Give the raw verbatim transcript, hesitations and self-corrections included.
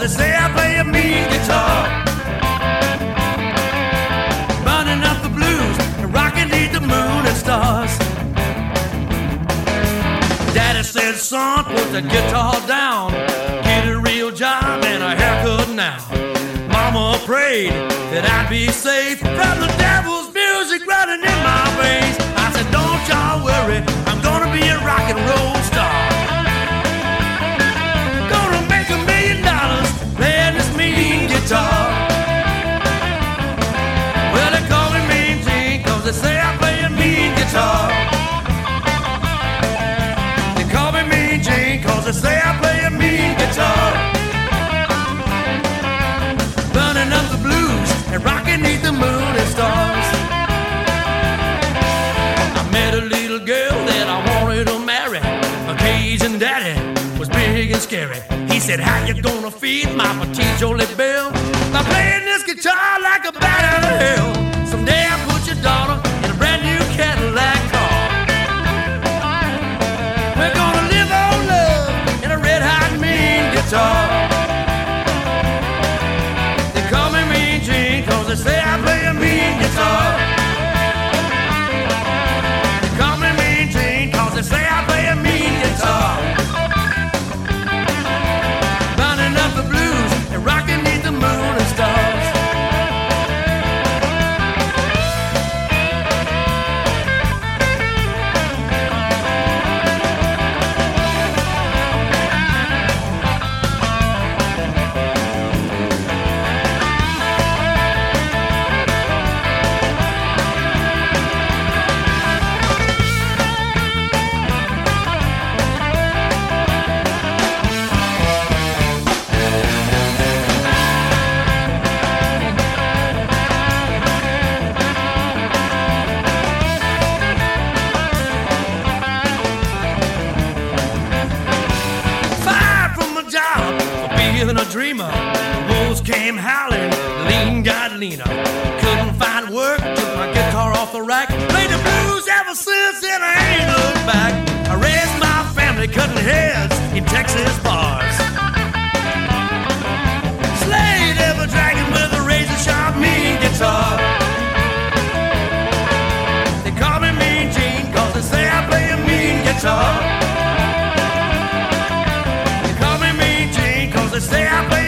they say I play a mean guitar. Burning up the blues and rocking neath the moon and stars. Daddy said, son, put the guitar down, get a real job and a haircut now. Mama prayed that I'd be safe from the devil's music running in my veins. I said, don't y'all worry, I'm gonna be a rock and roll star. Gonna make a million dollars playing this mean guitar. Well, they call me Mean Gene, cause they say I play a mean guitar. They call me Mean Gene, cause they say I play a mean guitar. Burning up the blues and rocking neath the moon and stars. I met a little girl that I wanted to marry. A Cajun daddy was big and scary. He said, how you gonna feed my petite Jolie Belle? By playing this guitar like a bat out of hell. Someday I'll put your daughter in a brand new Cadillac car. We're gonna live on love in a red hot mean guitar. They call me Mean Gene, cause they say I play a mean guitar. They call me Mean Gene, cause they say I play a mean guitar. Burning up the blues and rocking neath the moon and stars. A dreamer, wolves came howling, lean got leaner. Couldn't find work, took my guitar off the rack. Played the blues ever since, and I ain't looked back. I raised my family cutting heads in Texas bars. Slayed every dragon with a razor sharp mean guitar. They call me Mean Gene, cause they say I play a mean guitar. They say I play